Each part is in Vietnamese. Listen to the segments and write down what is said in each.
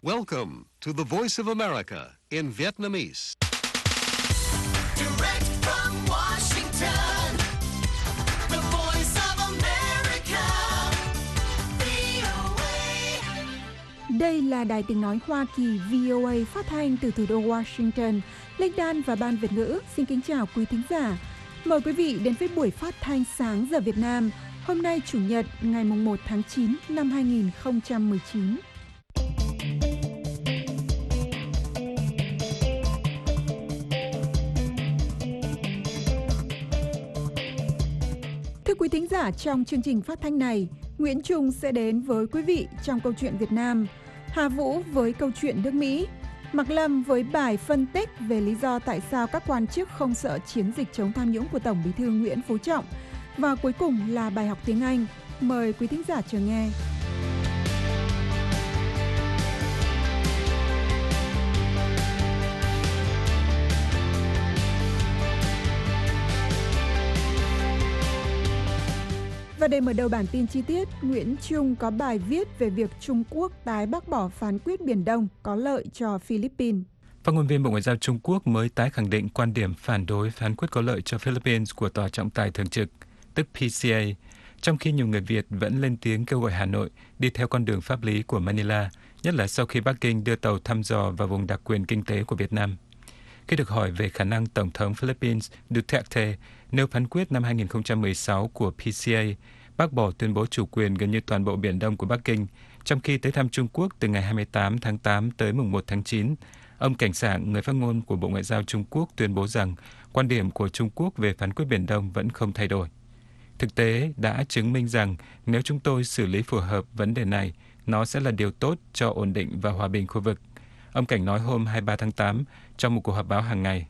Welcome to the Voice of America in Vietnamese. Direct from Washington, the Voice of America, VOA. Đây là Đài Tiếng Nói Hoa Kỳ VOA phát thanh từ thủ đô Washington. Linh Dan và Ban Việt ngữ xin kính chào quý thính giả. Mời quý vị đến với buổi phát thanh sáng giờ Việt Nam. Hôm nay Chủ nhật ngày 1 tháng 9 năm 2019. Thưa quý thính giả, trong chương trình phát thanh này, Nguyễn Trung sẽ đến với quý vị trong câu chuyện Việt Nam, Hà Vũ với câu chuyện nước Mỹ, Mạc Lâm với bài phân tích về lý do tại sao các quan chức không sợ chiến dịch chống tham nhũng của Tổng Bí thư Nguyễn Phú Trọng, và cuối cùng là bài học tiếng Anh. Mời quý thính giả chờ nghe. Và để mở đầu bản tin chi tiết, Nguyễn Trung có bài viết về việc Trung Quốc tái bác bỏ phán quyết Biển Đông có lợi cho Philippines. Phát ngôn viên Bộ Ngoại giao Trung Quốc mới tái khẳng định quan điểm phản đối phán quyết có lợi cho Philippines của Tòa trọng tài thường trực, tức PCA, trong khi nhiều người Việt vẫn lên tiếng kêu gọi Hà Nội đi theo con đường pháp lý của Manila, nhất là sau khi Bắc Kinh đưa tàu thăm dò vào vùng đặc quyền kinh tế của Việt Nam. Khi được hỏi về khả năng Tổng thống Philippines Duterte nêu phán quyết năm 2016 của PCA bác bỏ tuyên bố chủ quyền gần như toàn bộ Biển Đông của Bắc Kinh, trong khi tới thăm Trung Quốc từ ngày 28 tháng 8 tới mùng 1 tháng 9, ông Cảnh Sảng, người phát ngôn của Bộ Ngoại giao Trung Quốc, tuyên bố rằng quan điểm của Trung Quốc về phán quyết Biển Đông vẫn không thay đổi. Thực tế đã chứng minh rằng nếu chúng tôi xử lý phù hợp vấn đề này, nó sẽ là điều tốt cho ổn định và hòa bình khu vực. Ông Cảnh nói hôm 23 tháng 8 trong một cuộc họp báo hàng ngày.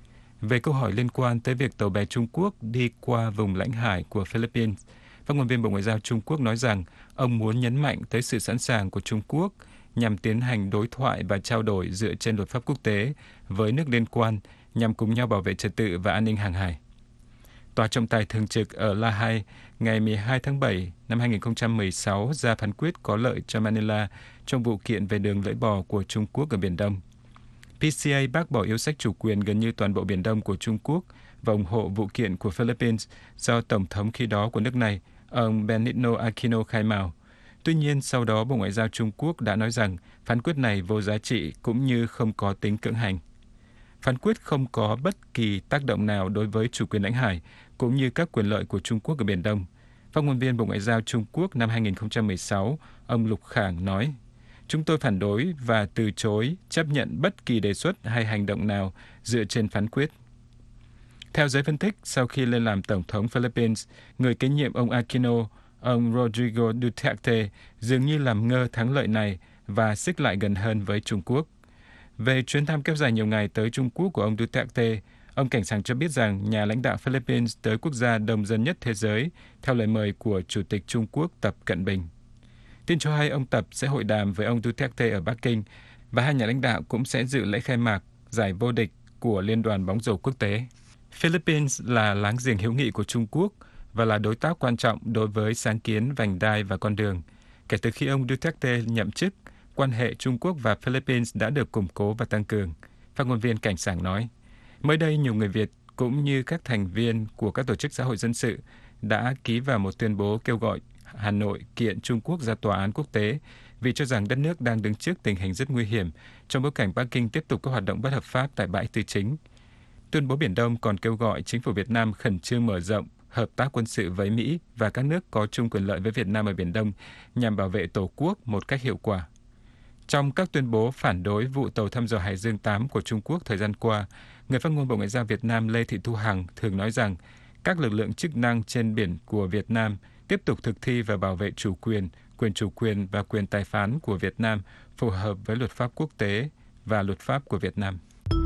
Về câu hỏi liên quan tới việc tàu bè Trung Quốc đi qua vùng lãnh hải của Philippines, phát ngôn viên Bộ Ngoại giao Trung Quốc nói rằng ông muốn nhấn mạnh tới sự sẵn sàng của Trung Quốc nhằm tiến hành đối thoại và trao đổi dựa trên luật pháp quốc tế với nước liên quan nhằm cùng nhau bảo vệ trật tự và an ninh hàng hải. Tòa trọng tài thường trực ở La Hay ngày 12 tháng 7 năm 2016 ra phán quyết có lợi cho Manila trong vụ kiện về đường lưỡi bò của Trung Quốc ở Biển Đông. PCA bác bỏ yêu sách chủ quyền gần như toàn bộ Biển Đông của Trung Quốc và ủng hộ vụ kiện của Philippines do Tổng thống khi đó của nước này, ông Benigno Aquino khai mào. Tuy nhiên, sau đó Bộ Ngoại giao Trung Quốc đã nói rằng phán quyết này vô giá trị cũng như không có tính cưỡng hành. Phán quyết không có bất kỳ tác động nào đối với chủ quyền lãnh hải cũng như các quyền lợi của Trung Quốc ở Biển Đông. Phát ngôn viên Bộ Ngoại giao Trung Quốc năm 2016, ông Lục Khảng nói, chúng tôi phản đối và từ chối chấp nhận bất kỳ đề xuất hay hành động nào dựa trên phán quyết. Theo giới phân tích, sau khi lên làm Tổng thống Philippines, người kế nhiệm ông Aquino, ông Rodrigo Duterte dường như làm ngơ thắng lợi này và xích lại gần hơn với Trung Quốc. Về chuyến thăm kéo dài nhiều ngày tới Trung Quốc của ông Duterte, ông Cảnh Sảng cho biết rằng nhà lãnh đạo Philippines tới quốc gia đông dân nhất thế giới theo lời mời của Chủ tịch Trung Quốc Tập Cận Bình. Tin cho hay ông Tập sẽ hội đàm với ông Duterte ở Bắc Kinh và hai nhà lãnh đạo cũng sẽ dự lễ khai mạc giải vô địch của Liên đoàn bóng rổ quốc tế. Philippines là láng giềng hữu nghị của Trung Quốc và là đối tác quan trọng đối với sáng kiến vành đai và con đường. Kể từ khi ông Duterte nhậm chức, quan hệ Trung Quốc và Philippines đã được củng cố và tăng cường, phát ngôn viên Cảnh Sảng nói. Mới đây, nhiều người Việt cũng như các thành viên của các tổ chức xã hội dân sự đã ký vào một tuyên bố kêu gọi Hà Nội kiện Trung Quốc ra tòa án quốc tế vì cho rằng đất nước đang đứng trước tình hình rất nguy hiểm trong bối cảnh Bắc Kinh tiếp tục các hoạt động bất hợp pháp tại bãi Tư Chính. Tuyên bố Biển Đông còn kêu gọi chính phủ Việt Nam khẩn trương mở rộng hợp tác quân sự với Mỹ và các nước có chung quyền lợi với Việt Nam ở Biển Đông nhằm bảo vệ Tổ quốc một cách hiệu quả. Trong các tuyên bố phản đối vụ tàu thăm dò Hải Dương 8 của Trung Quốc thời gian qua, người phát ngôn Bộ Ngoại giao Việt Nam Lê Thị Thu Hằng thường nói rằng các lực lượng chức năng trên biển của Việt Nam tiếp tục thực thi và bảo vệ quyền chủ quyền và quyền tài phán của Việt Nam phù hợp với luật pháp quốc tế và luật pháp của Việt Nam.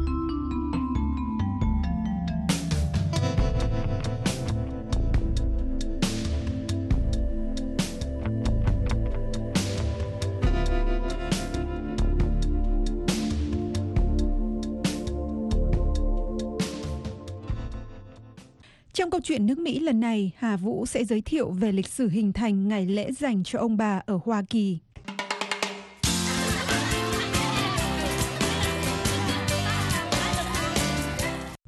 Trong câu chuyện nước Mỹ lần này, Hà Vũ sẽ giới thiệu về lịch sử hình thành ngày lễ dành cho ông bà ở Hoa Kỳ.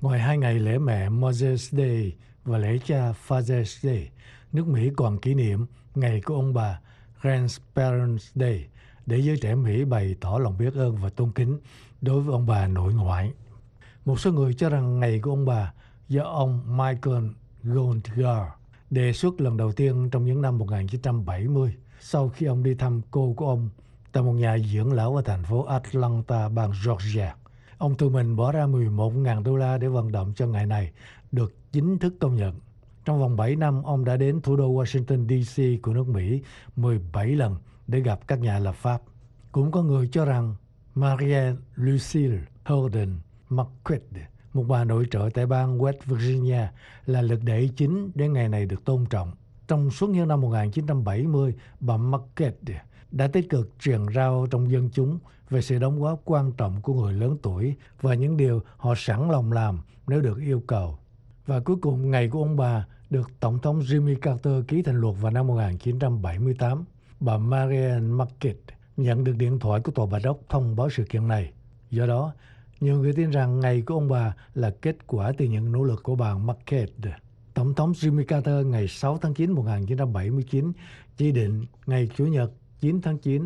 Ngoài 2 ngày lễ mẹ Mother's Day và lễ cha Father's Day, nước Mỹ còn kỷ niệm ngày của ông bà Grandparents' Day để giới trẻ Mỹ bày tỏ lòng biết ơn và tôn kính đối với ông bà nội ngoại. Một số người cho rằng ngày của ông bà do ông Michael Goldgar đề xuất lần đầu tiên trong những năm 1970 sau khi ông đi thăm cô của ông tại một nhà dưỡng lão ở thành phố Atlanta, bang Georgia. Ông tự mình bỏ ra 11.000 đô la để vận động cho ngày này được chính thức công nhận. Trong vòng 7 năm, ông đã đến thủ đô Washington DC của nước Mỹ 17 lần để gặp các nhà lập pháp. Cũng có người cho rằng Marianne Lucille Holden Marquette, một bà nội trợ tại bang West Virginia, là lực đẩy chính để ngày này được tôn trọng. Trong suốt những năm 1970, bà Marquette đã tích cực truyền rao trong dân chúng về sự đóng góp quan trọng của người lớn tuổi và những điều họ sẵn lòng làm nếu được yêu cầu. Và cuối cùng, ngày của ông bà được Tổng thống Jimmy Carter ký thành luật vào năm 1978. Bà Marianne Marquette nhận được điện thoại của Tòa Bạch Ốc thông báo sự kiện này. Do đó, nhiều người tin rằng ngày của ông bà là kết quả từ những nỗ lực của bà Marquette. Tổng thống Jimmy Carter ngày 6 tháng 9 1979 chỉ định ngày Chủ nhật 9 tháng 9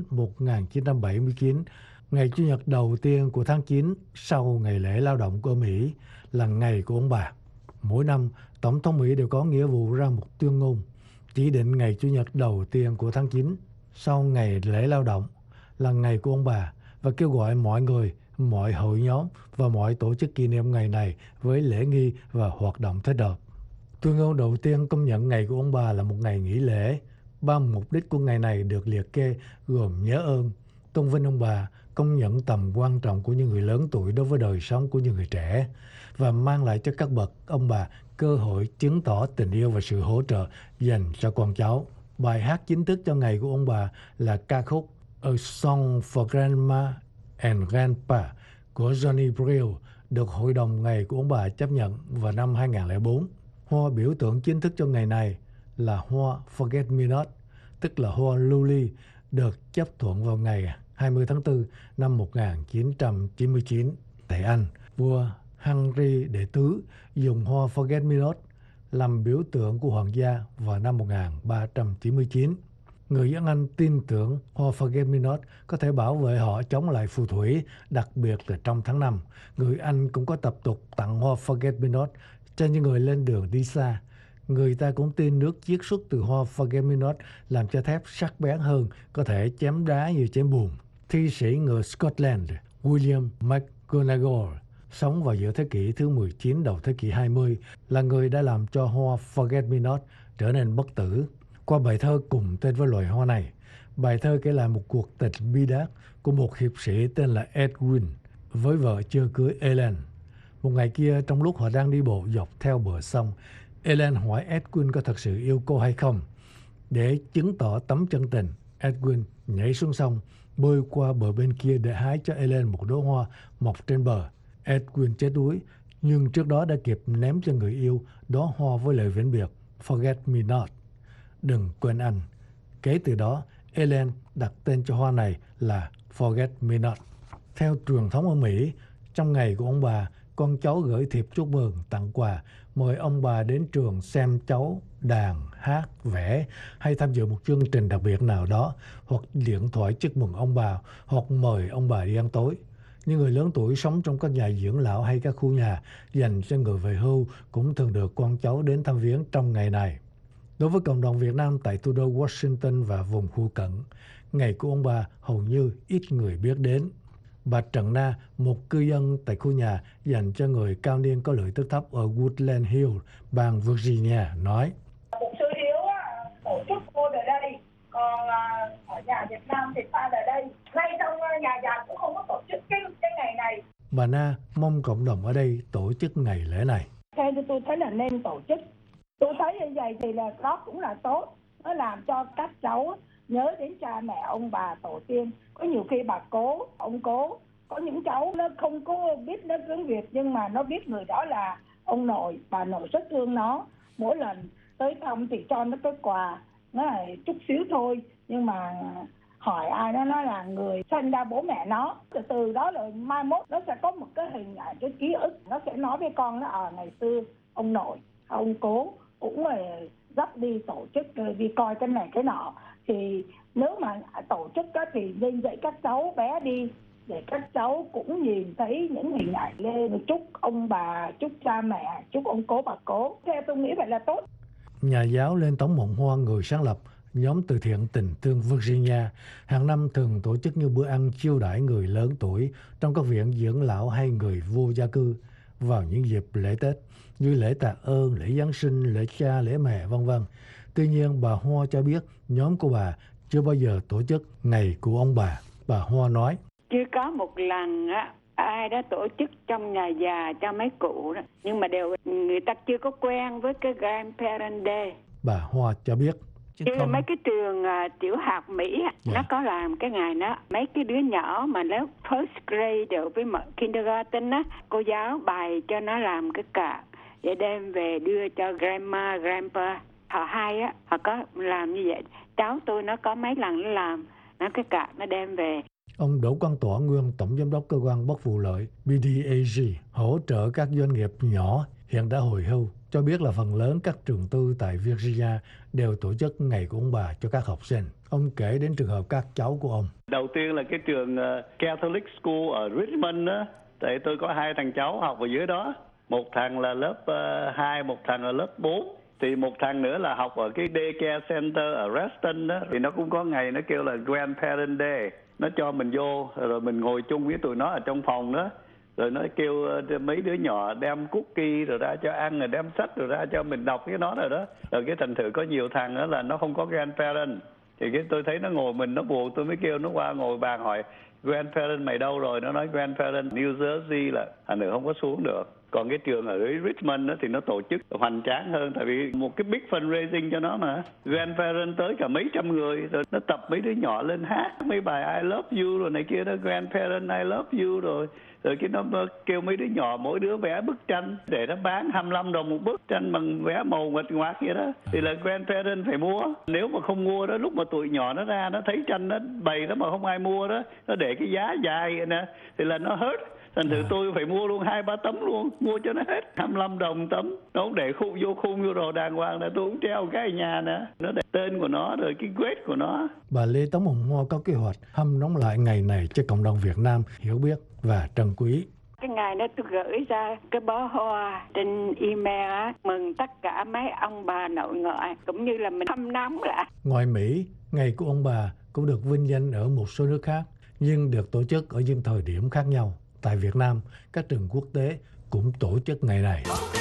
1979, ngày Chủ nhật đầu tiên của tháng 9 sau ngày lễ lao động của Mỹ là ngày của ông bà. Mỗi năm, Tổng thống Mỹ đều có nghĩa vụ ra một tuyên ngôn chỉ định ngày Chủ nhật đầu tiên của tháng 9 sau ngày lễ lao động là ngày của ông bà và kêu gọi mọi người, mọi hội nhóm và mọi tổ chức kỷ niệm ngày này với lễ nghi và hoạt động thích hợp. Tuyên ngôn đầu tiên công nhận ngày của ông bà là một ngày nghỉ lễ. Ba mục đích của ngày này được liệt kê gồm nhớ ơn, tôn vinh ông bà, công nhận tầm quan trọng của những người lớn tuổi đối với đời sống của những người trẻ và mang lại cho các bậc ông bà cơ hội chứng tỏ tình yêu và sự hỗ trợ dành cho con cháu. Bài hát chính thức cho ngày của ông bà là ca khúc A Song for Grandma and Grandpa của Johnny Brill, được Hội đồng Ngày của ông bà chấp nhận vào năm 2004. Hoa biểu tượng chính thức cho ngày này là hoa Forget Me Not, tức là hoa lily, được chấp thuận vào ngày 20 tháng 4 năm 1999. Tại Anh, vua Henry đệ tứ dùng hoa Forget Me Not làm biểu tượng của hoàng gia vào năm 1399. Người dân Anh tin tưởng hoa Forget Me Not có thể bảo vệ họ chống lại phù thủy, đặc biệt là trong tháng 5. Người Anh cũng có tập tục tặng hoa Forget Me Not cho những người lên đường đi xa. Người ta cũng tin nước chiết xuất từ hoa Forget Me Not làm cho thép sắc bén hơn, có thể chém đá như chém bùn. Thi sĩ người Scotland William McGonagall sống vào giữa thế kỷ thứ 19 đầu thế kỷ 20 là người đã làm cho hoa Forget Me Not trở nên bất tử. Qua bài thơ cùng tên với loài hoa này, bài thơ kể lại một cuộc tình bi đát của một hiệp sĩ tên là Edwin với vợ chưa cưới Ellen. Một ngày kia, trong lúc họ đang đi bộ dọc theo bờ sông, Ellen hỏi Edwin có thật sự yêu cô hay không. Để chứng tỏ tấm chân tình, Edwin nhảy xuống sông, bơi qua bờ bên kia để hái cho Ellen một đóa hoa mọc trên bờ. Edwin chết đuối, nhưng trước đó đã kịp ném cho người yêu đóa hoa với lời vĩnh biệt Forget Me Not, đừng quên anh. Kể từ đó, Ellen đặt tên cho hoa này là Forget Me Not. Theo truyền thống ở Mỹ, trong ngày của ông bà, con cháu gửi thiệp chúc mừng, tặng quà, mời ông bà đến trường xem cháu đàn, hát, vẽ hay tham dự một chương trình đặc biệt nào đó, hoặc điện thoại chúc mừng ông bà, hoặc mời ông bà đi ăn tối. Những người lớn tuổi sống trong các nhà dưỡng lão hay các khu nhà dành cho người về hưu cũng thường được con cháu đến thăm viếng trong ngày này. Đối với cộng đồng Việt Nam tại thủ đô Washington và vùng phụ cận, ngày của ông bà hầu như ít người biết đến. Bà Trần Na, một cư dân tại khu nhà dành cho người cao niên có lợi tức thấp ở Woodland Hill, bang Virginia, nói: Một sư hiếu tổ chức cô ở đây, còn ở nhà Việt Nam thì ta ở đây. Ngay trong nhà già cũng không có tổ chức cái ngày này. Bà Na mong cộng đồng ở đây tổ chức ngày lễ này. Theo tôi thấy là nên tổ chức. Tôi thấy như vậy thì là đó cũng là tốt. Nó làm cho các cháu nhớ đến cha mẹ, ông bà, tổ tiên. Có nhiều khi bà cố, ông cố. Có những cháu nó không có biết nói tiếng Việt nhưng mà nó biết người đó là ông nội, bà nội rất thương nó. Mỗi lần tới thăm thì cho nó cái quà, nó là chút xíu thôi. Nhưng mà hỏi ai đó nó là người sinh ra bố mẹ nó. Từ đó là mai mốt nó sẽ có một cái hình ảnh, cái ký ức, nó sẽ nói với con nó ngày xưa ông nội, ông cố cũng dắt đi tổ chức đi coi cái này cái nọ. Thì nếu mà tổ chức đó thì nên dạy các cháu bé đi để các cháu cũng nhìn thấy những hình ảnh lên, chúc ông bà, chúc cha mẹ, chúc ông cố bà cố. Theo tôi nghĩ vậy là tốt. Nhà giáo Lê Tống Mộng Hoa, người sáng lập nhóm từ thiện Tình Thương Virginia, hàng năm thường tổ chức như bữa ăn chiêu đãi người lớn tuổi trong các viện dưỡng lão hay người vô gia cư vào những dịp lễ Tết như lễ tạ ơn, lễ Giáng sinh, lễ cha, lễ mẹ, v.v. Tuy nhiên, bà Hoa cho biết nhóm của bà chưa bao giờ tổ chức ngày của ông bà. Bà Hoa nói: chưa có một lần ai đã tổ chức trong nhà già cho mấy cụ đó, nhưng mà người ta chưa có quen với cái Grandparent Day. Bà Hoa cho biết Như là mấy cái trường tiểu học Mỹ nó có làm cái ngày đó, mấy cái đứa nhỏ mà lớp first grade rồi với kindergarten á, cô giáo bày cho nó làm cái card để đem về đưa cho grandma, grandpa. Họ hay á, họ có làm như vậy. Cháu tôi nó có mấy lần nó làm nó cái card nó đem về. Ông Đỗ Quang Tỏa, nguyên tổng giám đốc cơ quan bất vụ lợi BDAG, hỗ trợ các doanh nghiệp nhỏ hiện đã hồi hưu, cho biết là phần lớn các trường tư tại Virginia đều tổ chức ngày của ông bà cho các học sinh. Ông kể đến trường hợp các cháu của ông. Đầu tiên là cái trường Catholic School ở Richmond á, tại tôi có 2 thằng cháu học ở dưới đó. Một thằng là lớp 2, một thằng là lớp 4. Thì một thằng nữa là học ở cái daycare center ở Reston đó. Thì nó cũng có ngày nó kêu là Grandparent Day. Nó cho mình vô rồi mình ngồi chung với tụi nó ở trong phòng đó. Rồi nó kêu mấy đứa nhỏ đem cookie rồi ra cho ăn, rồi đem sách rồi ra cho mình đọc cái đó rồi đó. Rồi cái thành thử có nhiều thằng đó là nó không có grandparent. Thì cái tôi thấy nó ngồi mình nó buồn, tôi mới kêu nó qua ngồi bàn hỏi grandparent mày đâu rồi? Nó nói grandparent New Jersey là thành thử không có xuống được. Còn cái trường ở Richmond đó thì nó tổ chức hoành tráng hơn, tại vì một cái big fundraising cho nó mà. Grandparent tới cả mấy trăm người, rồi nó tập mấy đứa nhỏ lên hát mấy bài I love you rồi này kia đó, grandparent I love you rồi cái nó kêu mấy đứa nhỏ mỗi đứa vẽ bức tranh để nó bán 25 đồng một bức tranh bằng vẽ màu ngoạch ngoạc vậy đó. Thì là grandparent phải mua. Nếu mà không mua đó, lúc mà tụi nhỏ nó ra nó thấy tranh nó bày đó mà không ai mua đó, nó để cái giá dài vậy nè, thì là nó hết. Thành thử tôi phải mua luôn 2-3 tấm luôn, mua cho nó hết 25 đồng tấm. Nó cũng để khung vô đồ đàng hoàng, là tôi cũng treo cái ở nhà nè. Nó để tên của nó rồi cái grade của nó. Bà Lê Tống Hồng Hoa có kế hoạch hâm nóng lại ngày này cho cộng đồng Việt Nam hiểu biết và trân quý. Cái ngày đó tôi gửi ra cái bó hoa trên email á, mừng tất cả mấy ông bà nội ngoại, cũng như là mình hâm nóng lại. Ngoài Mỹ, ngày của ông bà cũng được vinh danh ở một số nước khác, nhưng được tổ chức ở những thời điểm khác nhau. Tại Việt Nam, các trường quốc tế cũng tổ chức ngày này.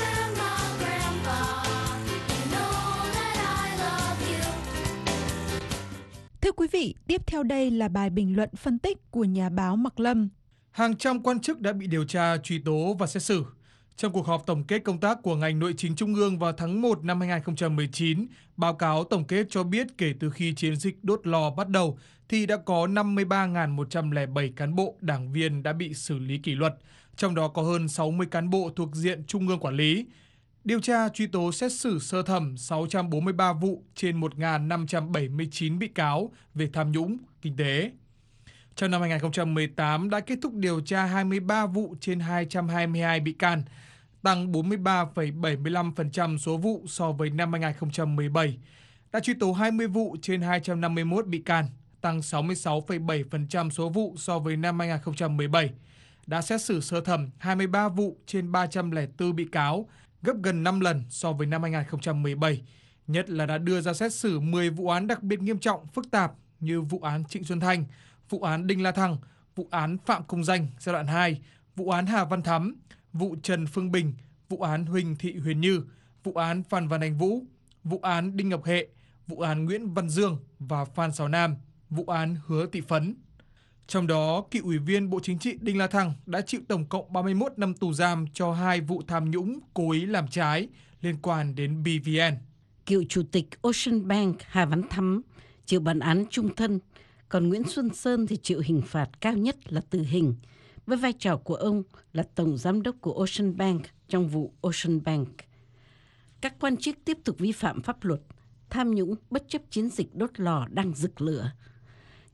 Thưa quý vị, tiếp theo đây là bài bình luận phân tích của nhà báo Mạc Lâm. Hàng trăm quan chức đã bị điều tra, truy tố và xét xử. Trong cuộc họp tổng kết công tác của ngành nội chính trung ương vào tháng 1 năm 2019, báo cáo tổng kết cho biết kể từ khi chiến dịch đốt lò bắt đầu thì đã có 53.107 cán bộ, đảng viên đã bị xử lý kỷ luật, trong đó có hơn 60 cán bộ thuộc diện trung ương quản lý. Điều tra, truy tố, xét xử sơ thẩm 643 vụ trên 1.579 bị cáo về tham nhũng, kinh tế. Trong năm 2018 đã kết thúc điều tra 23 vụ trên 222 bị can, tăng 43,75% số vụ so với năm 2017. Đã truy tố 20 vụ trên 251 bị can, tăng 66,7% số vụ so với năm 2017. Đã xét xử sơ thẩm 23 vụ trên 304 bị cáo, gấp gần 5 lần so với năm 2017. Nhất là đã đưa ra xét xử 10 vụ án đặc biệt nghiêm trọng, phức tạp như vụ án Trịnh Xuân Thanh, vụ án Đinh La Thăng, vụ án Phạm Công Danh giai đoạn 2, vụ án Hà Văn Thắm, vụ Trần Phương Bình, vụ án Huỳnh Thị Huyền Như, vụ án Phan Văn Anh Vũ, vụ án Đinh Ngọc Hệ, vụ án Nguyễn Văn Dương và Phan Sào Nam, vụ án Hứa Thị Phấn. Trong đó, cựu ủy viên Bộ Chính trị Đinh La Thăng đã chịu tổng cộng 31 năm tù giam cho 2 vụ tham nhũng cố ý làm trái liên quan đến BVN. Cựu chủ tịch Ocean Bank Hà Văn Thắm chịu bản án chung thân, còn Nguyễn Xuân Sơn thì chịu hình phạt cao nhất là tử hình, với vai trò của ông là tổng giám đốc của Ocean Bank trong vụ Ocean Bank. Các quan chức tiếp tục vi phạm pháp luật, tham nhũng bất chấp chiến dịch đốt lò đang rực lửa.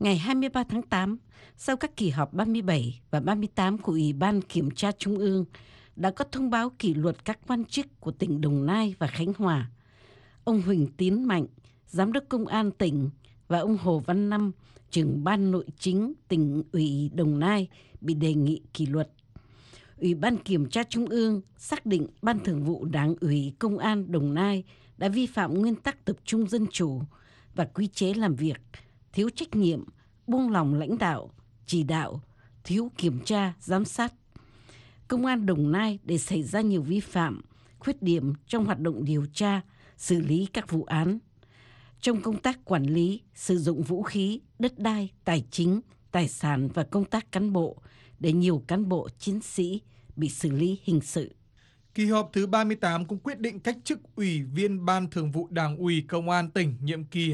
Ngày 23 tháng 8, sau các kỳ họp 37 và 38 của Ủy ban Kiểm tra Trung ương, đã có thông báo kỷ luật các quan chức của tỉnh Đồng Nai và Khánh Hòa. Ông Huỳnh Tiến Mạnh, Giám đốc Công an tỉnh, và ông Hồ Văn Năm, trưởng ban nội chính tỉnh ủy Đồng Nai bị đề nghị kỷ luật. Ủy ban Kiểm tra Trung ương xác định Ban Thường vụ Đảng ủy Công an Đồng Nai đã vi phạm nguyên tắc tập trung dân chủ và quy chế làm việc, thiếu trách nhiệm, buông lỏng lãnh đạo, chỉ đạo, thiếu kiểm tra, giám sát. Công an Đồng Nai để xảy ra nhiều vi phạm, khuyết điểm trong hoạt động điều tra, xử lý các vụ án. Trong công tác quản lý, sử dụng vũ khí, đất đai, tài chính, tài sản và công tác cán bộ, để nhiều cán bộ chiến sĩ bị xử lý hình sự. Kỳ họp thứ 38 cũng quyết định cách chức Ủy viên Ban Thường vụ Đảng ủy Công an tỉnh nhiệm kỳ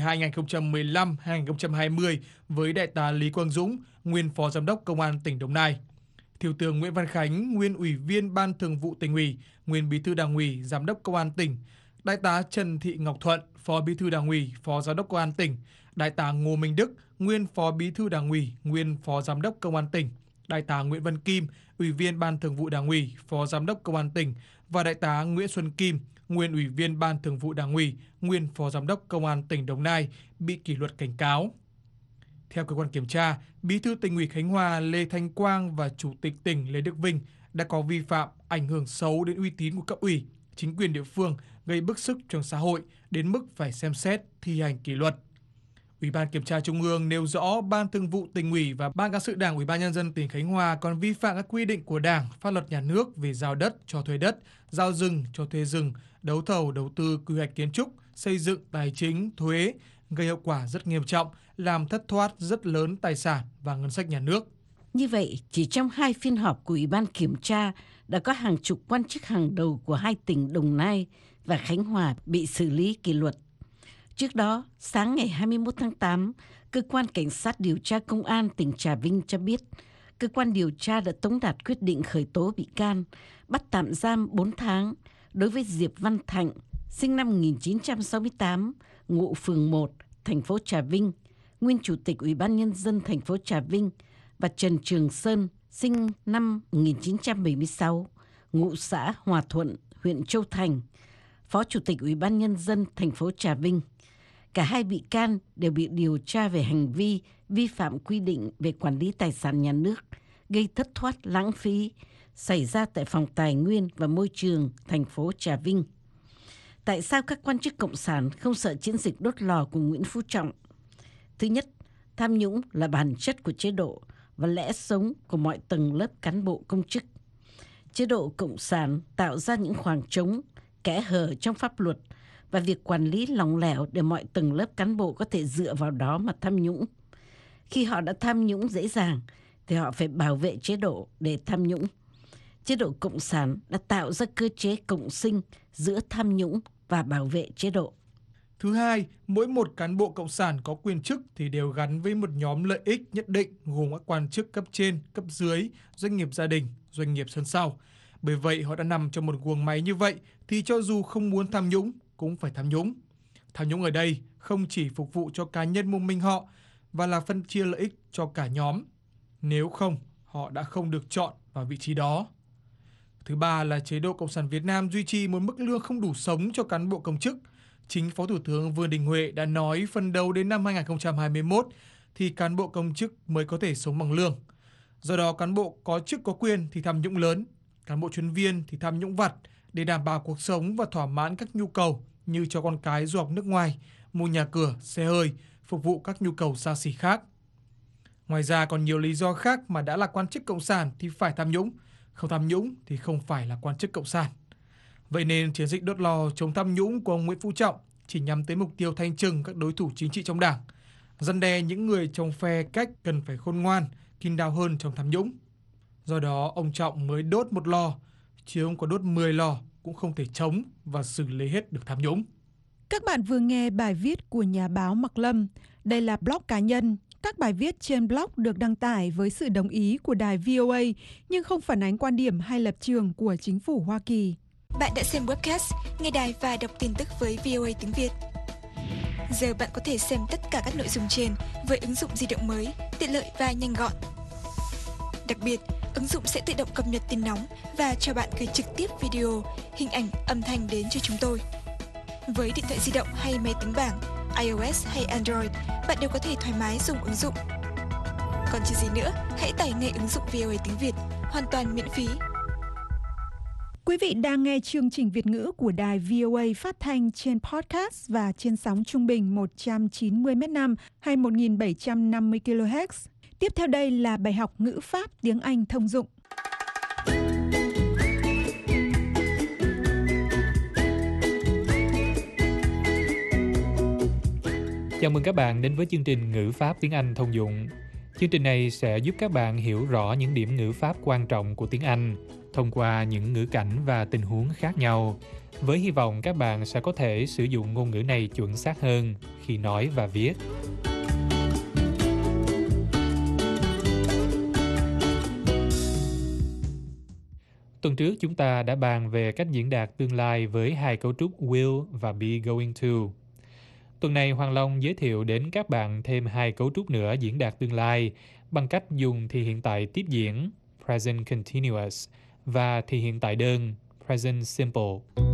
2015-2020 với Đại tá Lý Quang Dũng, nguyên Phó Giám đốc Công an tỉnh Đồng Nai. Thiếu tướng Nguyễn Văn Khánh, nguyên Ủy viên Ban Thường vụ Tỉnh ủy, nguyên Bí thư Đảng ủy, Giám đốc Công an tỉnh. Đại tá Trần Thị Ngọc Thuận, Phó Bí thư Đảng ủy, Phó Giám đốc Công an tỉnh. Đại tá Ngô Minh Đức, nguyên Phó Bí thư Đảng ủy, nguyên Phó Giám đốc Công an tỉnh. Đại tá Nguyễn Văn Kim, Ủy viên Ban Thường vụ Đảng ủy, Phó Giám đốc Công an tỉnh, và Đại tá Nguyễn Xuân Kim, nguyên Ủy viên Ban Thường vụ Đảng ủy, nguyên Phó Giám đốc Công an tỉnh Đồng Nai bị kỷ luật cảnh cáo. Theo cơ quan kiểm tra, Bí thư Tỉnh ủy Khánh Hòa Lê Thanh Quang và Chủ tịch tỉnh Lê Đức Vinh đã có vi phạm ảnh hưởng xấu đến uy tín của cấp ủy, chính quyền địa phương, gây bức xúc trong xã hội đến mức phải xem xét thi hành kỷ luật. Ủy ban Kiểm tra Trung ương nêu rõ Ban Thường vụ Tỉnh ủy và Ban Cán sự Đảng Ủy ban Nhân dân tỉnh Khánh Hòa còn vi phạm các quy định của Đảng, pháp luật nhà nước về giao đất, cho thuê đất, giao rừng, cho thuê rừng, đấu thầu, đầu tư, quy hoạch kiến trúc, xây dựng, tài chính, thuế, gây hậu quả rất nghiêm trọng, làm thất thoát rất lớn tài sản và ngân sách nhà nước. Như vậy, chỉ trong 2 phiên họp của Ủy ban Kiểm tra đã có hàng chục quan chức hàng đầu của 2 tỉnh Đồng Nai và Khánh Hòa bị xử lý kỷ luật. Trước đó, sáng ngày 21 tháng 8, Cơ quan Cảnh sát điều tra Công an tỉnh Trà Vinh cho biết, cơ quan điều tra đã tống đạt quyết định khởi tố bị can, bắt tạm giam 4 tháng đối với Diệp Văn Thạnh, sinh năm 1968, ngụ phường 1, thành phố Trà Vinh, nguyên Chủ tịch Ủy ban Nhân dân thành phố Trà Vinh, và Trần Trường Sơn, sinh năm 1976, ngụ xã Hòa Thuận, huyện Châu Thành, Phó Chủ tịch Ủy ban Nhân dân thành phố Trà Vinh. Cả 2 bị can đều bị điều tra về hành vi vi phạm quy định về quản lý tài sản nhà nước, gây thất thoát lãng phí, xảy ra tại Phòng Tài nguyên và Môi trường thành phố Trà Vinh. Tại sao các quan chức Cộng sản không sợ chiến dịch đốt lò của Nguyễn Phú Trọng? Thứ nhất, tham nhũng là bản chất của chế độ và lẽ sống của mọi tầng lớp cán bộ công chức. Chế độ Cộng sản tạo ra những khoảng trống, kẽ hở trong pháp luật và việc quản lý lỏng lẻo để mọi tầng lớp cán bộ có thể dựa vào đó mà tham nhũng. Khi họ đã tham nhũng dễ dàng, thì họ phải bảo vệ chế độ để tham nhũng. Chế độ Cộng sản đã tạo ra cơ chế cộng sinh giữa tham nhũng và bảo vệ chế độ. Thứ hai, mỗi một cán bộ Cộng sản có quyền chức thì đều gắn với một nhóm lợi ích nhất định gồm các quan chức cấp trên, cấp dưới, doanh nghiệp gia đình, doanh nghiệp sân sau. Bởi vậy họ đã nằm trong một guồng máy như vậy thì cho dù không muốn tham nhũng cũng phải tham nhũng. Tham nhũng ở đây không chỉ phục vụ cho cá nhân một mình họ và là phân chia lợi ích cho cả nhóm. Nếu không, họ đã không được chọn vào vị trí đó. Thứ ba là chế độ Cộng sản Việt Nam duy trì một mức lương không đủ sống cho cán bộ công chức. Chính Phó Thủ tướng Vương Đình Huệ đã nói phần đầu đến năm 2021 thì cán bộ công chức mới có thể sống bằng lương. Do đó cán bộ có chức có quyền thì tham nhũng lớn, cán bộ chuyên viên thì tham nhũng vặt để đảm bảo cuộc sống và thỏa mãn các nhu cầu như cho con cái du học nước ngoài, mua nhà cửa, xe hơi, phục vụ các nhu cầu xa xỉ khác. Ngoài ra còn nhiều lý do khác mà đã là quan chức Cộng sản thì phải tham nhũng, không tham nhũng thì không phải là quan chức Cộng sản. Vậy nên chiến dịch đốt lò chống tham nhũng của ông Nguyễn Phú Trọng chỉ nhắm tới mục tiêu thanh trừng các đối thủ chính trị trong Đảng, răn đe những người trong phe cách cần phải khôn ngoan, kín đáo hơn trong tham nhũng. Do đó ông Trọng mới đốt một lò, chứ ông có đốt 10 lò cũng không thể chống và xử lý hết được tham nhũng. Các bạn vừa nghe bài viết của nhà báo Mạc Lâm. Đây là blog cá nhân. Các bài viết trên blog được đăng tải với sự đồng ý của đài VOA nhưng không phản ánh quan điểm hay lập trường của chính phủ Hoa Kỳ. Bạn đã xem webcast, nghe đài và đọc tin tức với VOA tiếng Việt. Giờ bạn có thể xem tất cả các nội dung trên với ứng dụng di động mới, tiện lợi và nhanh gọn. Đặc biệt, ứng dụng sẽ tự động cập nhật tin nóng và cho bạn gửi trực tiếp video, hình ảnh, âm thanh đến cho chúng tôi. Với điện thoại di động hay máy tính bảng, iOS hay Android, bạn đều có thể thoải mái dùng ứng dụng. Còn chờ gì nữa, hãy tải ngay ứng dụng VOA tiếng Việt, hoàn toàn miễn phí. Quý vị đang nghe chương trình Việt ngữ của đài VOA phát thanh trên podcast và trên sóng trung bình 190 m/5 hay 1750 kHz. Tiếp theo đây là bài học ngữ pháp tiếng Anh thông dụng. Chào mừng các bạn đến với chương trình Ngữ pháp tiếng Anh thông dụng. Chương trình này sẽ giúp các bạn hiểu rõ những điểm ngữ pháp quan trọng của tiếng Anh thông qua những ngữ cảnh và tình huống khác nhau, với hy vọng các bạn sẽ có thể sử dụng ngôn ngữ này chuẩn xác hơn khi nói và viết. Tuần trước chúng ta đã bàn về cách diễn đạt tương lai với hai cấu trúc will và be going to. Tuần này Hoàng Long giới thiệu đến các bạn thêm hai cấu trúc nữa diễn đạt tương lai bằng cách dùng thì hiện tại tiếp diễn present continuous và thì hiện tại đơn present simple.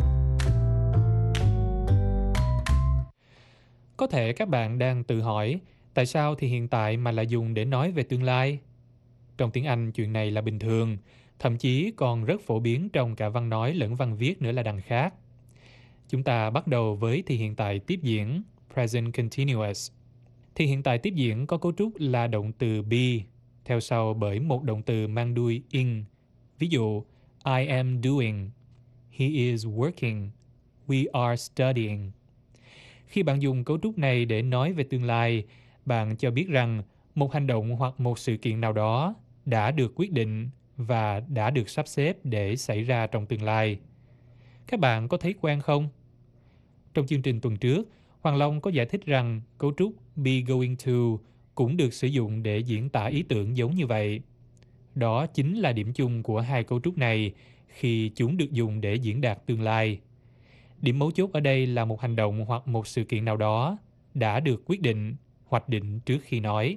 Có thể các bạn đang tự hỏi tại sao thì hiện tại mà lại dùng để nói về tương lai? Trong tiếng Anh chuyện này là bình thường, thậm chí còn rất phổ biến trong cả văn nói lẫn văn viết nữa là đằng khác. Chúng ta bắt đầu với thì hiện tại tiếp diễn present continuous. Thì hiện tại tiếp diễn có cấu trúc là động từ be, theo sau bởi một động từ mang đuôi in. Ví dụ, I am doing, he is working, we are studying. Khi bạn dùng cấu trúc này để nói về tương lai, bạn cho biết rằng một hành động hoặc một sự kiện nào đó đã được quyết định và đã được sắp xếp để xảy ra trong tương lai. Các bạn có thấy quen không? Trong chương trình tuần trước, Hoàng Long có giải thích rằng cấu trúc be going to cũng được sử dụng để diễn tả ý tưởng giống như vậy. Đó chính là điểm chung của hai cấu trúc này khi chúng được dùng để diễn đạt tương lai. Điểm mấu chốt ở đây là một hành động hoặc một sự kiện nào đó đã được quyết định, hoạch định trước khi nói.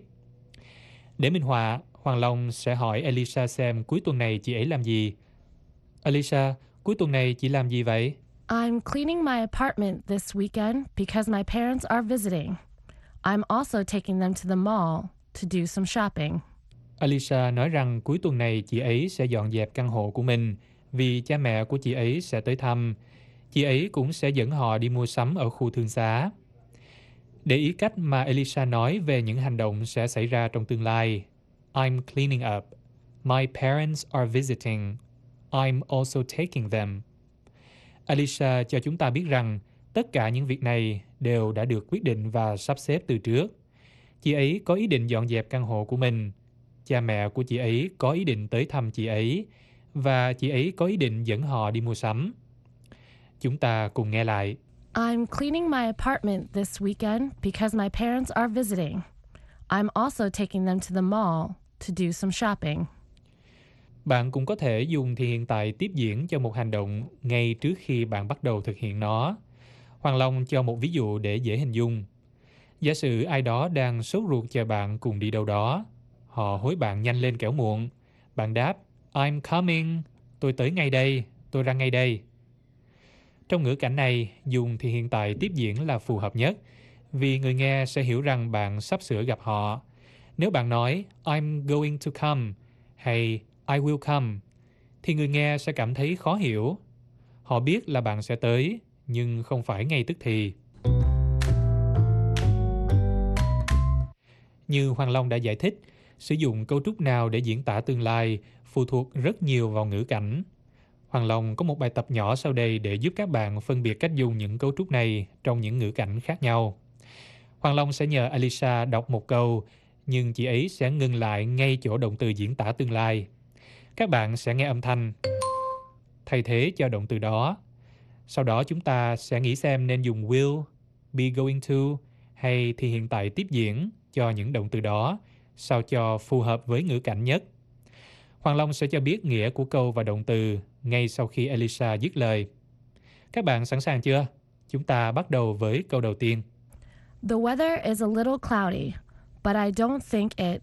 Để minh họa, Hoàng Long sẽ hỏi Elisa xem cuối tuần này chị ấy làm gì. Elisa, cuối tuần này chị làm gì vậy? I'm cleaning my apartment this weekend because my parents are visiting. I'm also taking them to the mall to do some shopping. Elisa nói rằng cuối tuần này chị ấy sẽ dọn dẹp căn hộ của mình vì cha mẹ của chị ấy sẽ tới thăm. Chị ấy cũng sẽ dẫn họ đi mua sắm ở khu thương xá. Để ý cách mà Elisa nói về những hành động sẽ xảy ra trong tương lai. I'm cleaning up. My parents are visiting. I'm also taking them. Elisa cho chúng ta biết rằng tất cả những việc này đều đã được quyết định và sắp xếp từ trước. Chị ấy có ý định dọn dẹp căn hộ của mình. Cha mẹ của chị ấy có ý định tới thăm chị ấy. Và chị ấy có ý định dẫn họ đi mua sắm. Chúng ta cùng nghe lại. I'm cleaning my apartment this weekend because my parents are visiting. I'm also taking them to the mall to do some shopping. Bạn cũng có thể dùng thì hiện tại tiếp diễn cho một hành động ngay trước khi bạn bắt đầu thực hiện nó. Hoàng Long cho một ví dụ để dễ hình dung. Giả sử ai đó đang sốt ruột chờ bạn cùng đi đâu đó. Họ hối bạn nhanh lên kẻo muộn. Bạn đáp, I'm coming. Tôi tới ngay đây. Tôi ra ngay đây. Trong ngữ cảnh này, dùng thì hiện tại tiếp diễn là phù hợp nhất vì người nghe sẽ hiểu rằng bạn sắp sửa gặp họ. Nếu bạn nói I'm going to come hay I will come thì người nghe sẽ cảm thấy khó hiểu. Họ biết là bạn sẽ tới nhưng không phải ngay tức thì. Như Hoàng Long đã giải thích, sử dụng cấu trúc nào để diễn tả tương lai phụ thuộc rất nhiều vào ngữ cảnh. Hoàng Long có một bài tập nhỏ sau đây để giúp các bạn phân biệt cách dùng những cấu trúc này trong những ngữ cảnh khác nhau. Hoàng Long sẽ nhờ Elisa đọc một câu, nhưng chị ấy sẽ ngừng lại ngay chỗ động từ diễn tả tương lai. Các bạn sẽ nghe âm thanh thay thế cho động từ đó. Sau đó chúng ta sẽ nghĩ xem nên dùng will, be going to hay thì hiện tại tiếp diễn cho những động từ đó, sao cho phù hợp với ngữ cảnh nhất. Hoàng Long sẽ cho biết nghĩa của câu và động từ ngay sau khi Elisa dứt lời. Các bạn sẵn sàng chưa? Chúng ta bắt đầu với câu đầu tiên. The weather is a little cloudy, but I don't think it.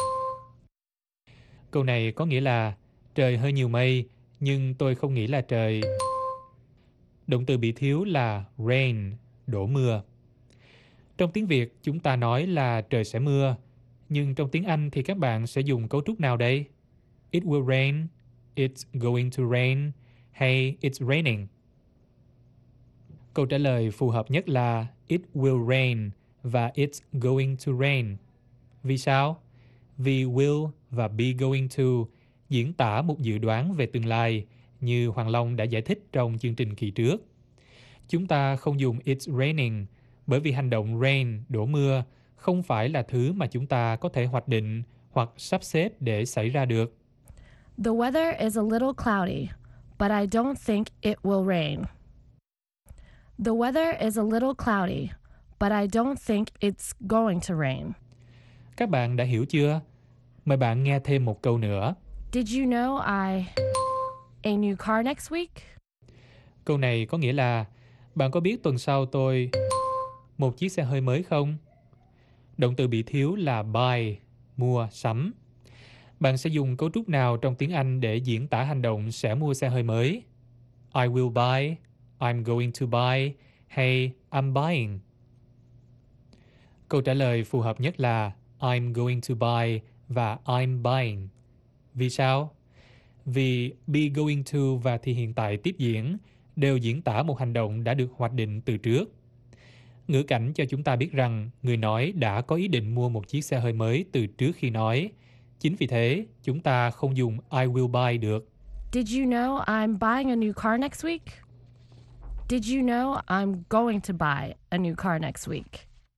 Câu này có nghĩa là trời hơi nhiều mây, nhưng tôi không nghĩ là trời. Động từ bị thiếu là rain, đổ mưa. Trong tiếng Việt, chúng ta nói là trời sẽ mưa, nhưng trong tiếng Anh thì các bạn sẽ dùng cấu trúc nào đây? It will rain, it's going to rain, hay it's raining? Câu trả lời phù hợp nhất là it will rain và it's going to rain. Vì sao? Vì will và be going to diễn tả một dự đoán về tương lai, như Hoàng Long đã giải thích trong chương trình kỳ trước. Chúng ta không dùng it's raining bởi vì hành động rain, đổ mưa, không phải là thứ mà chúng ta có thể hoạch định hoặc sắp xếp để xảy ra được. The weather is a little cloudy, but I don't think it will rain. The weather is a little cloudy, but I don't think it's going to rain. Các bạn đã hiểu chưa? Mời bạn nghe thêm một câu nữa. Did you know a new car next week? Câu này có nghĩa là bạn có biết tuần sau tôi một chiếc xe hơi mới không? Động từ bị thiếu là buy, mua, sắm. Bạn sẽ dùng cấu trúc nào trong tiếng Anh để diễn tả hành động sẽ mua xe hơi mới? I will buy, I'm going to buy, hay I'm buying? Câu trả lời phù hợp nhất là I'm going to buy và I'm buying. Vì sao? Vì be going to và thì hiện tại tiếp diễn đều diễn tả một hành động đã được hoạch định từ trước. Ngữ cảnh cho chúng ta biết rằng người nói đã có ý định mua một chiếc xe hơi mới từ trước khi nói. Chính vì thế, chúng ta không dùng I will buy được. Did you know I'm buying a new car next week? Did you know I'm going to buy a new car next week?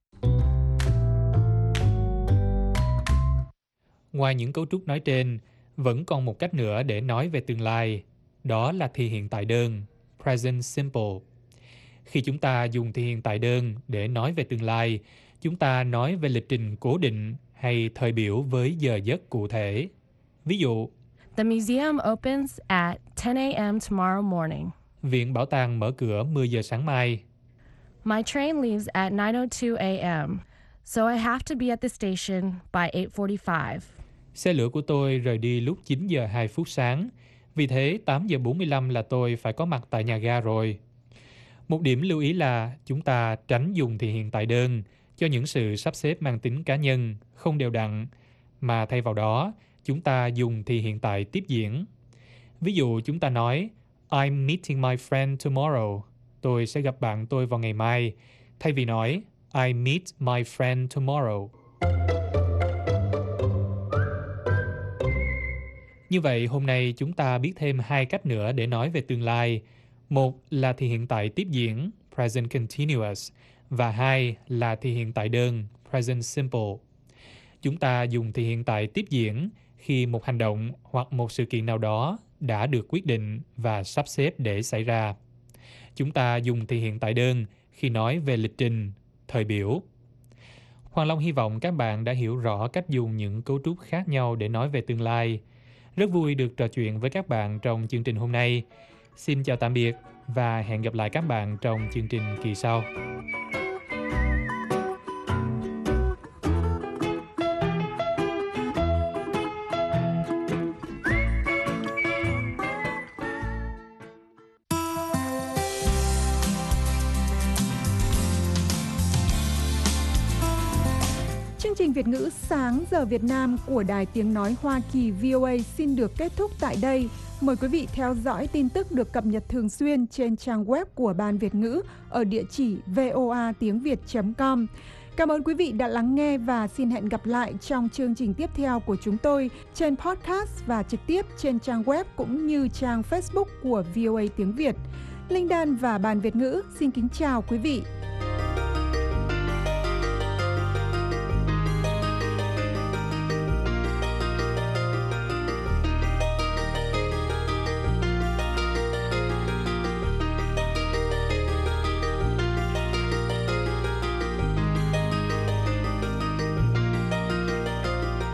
Ngoài những cấu trúc nói trên, vẫn còn một cách nữa để nói về tương lai. Đó là thì hiện tại đơn, present simple. Khi chúng ta dùng thì hiện tại đơn để nói về tương lai, chúng ta nói về lịch trình cố định hay thời biểu với giờ giấc cụ thể. Ví dụ, The museum opens at 10 a.m. tomorrow morning. Viện bảo tàng mở cửa 10 giờ sáng mai. My train leaves at 9:02 a.m., so I have to be at the station by 8:45. Xe lửa của tôi rời đi lúc 9 giờ 2 phút sáng, vì thế 8 giờ 45 là tôi phải có mặt tại nhà ga rồi. Một điểm lưu ý là chúng ta tránh dùng thì hiện tại đơn cho những sự sắp xếp mang tính cá nhân, không đều đặn, mà thay vào đó, chúng ta dùng thì hiện tại tiếp diễn. Ví dụ chúng ta nói I'm meeting my friend tomorrow. Tôi sẽ gặp bạn tôi vào ngày mai, thay vì nói I meet my friend tomorrow. Như vậy, hôm nay chúng ta biết thêm hai cách nữa để nói về tương lai. Một là thì hiện tại tiếp diễn, present continuous, và hai là thì hiện tại đơn, present simple. Chúng ta dùng thì hiện tại tiếp diễn khi một hành động hoặc một sự kiện nào đó đã được quyết định và sắp xếp để xảy ra. Chúng ta dùng thì hiện tại đơn khi nói về lịch trình, thời biểu. Hoàng Long hy vọng các bạn đã hiểu rõ cách dùng những cấu trúc khác nhau để nói về tương lai. Rất vui được trò chuyện với các bạn trong chương trình hôm nay. Xin chào tạm biệt và hẹn gặp lại các bạn trong chương trình kỳ sau. Chương trình Việt ngữ sáng giờ Việt Nam của Đài Tiếng Nói Hoa Kỳ VOA xin được kết thúc tại đây. Mời quý vị theo dõi tin tức được cập nhật thường xuyên trên trang web của Ban Việt ngữ ở địa chỉ voatiengviet.com. Cảm ơn quý vị đã lắng nghe và xin hẹn gặp lại trong chương trình tiếp theo của chúng tôi trên podcast và trực tiếp trên trang web cũng như trang Facebook của VOA Tiếng Việt. Linh Đan và Ban Việt ngữ xin kính chào quý vị.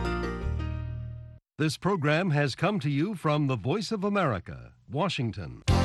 This program has come to you from the Voice of America, Washington.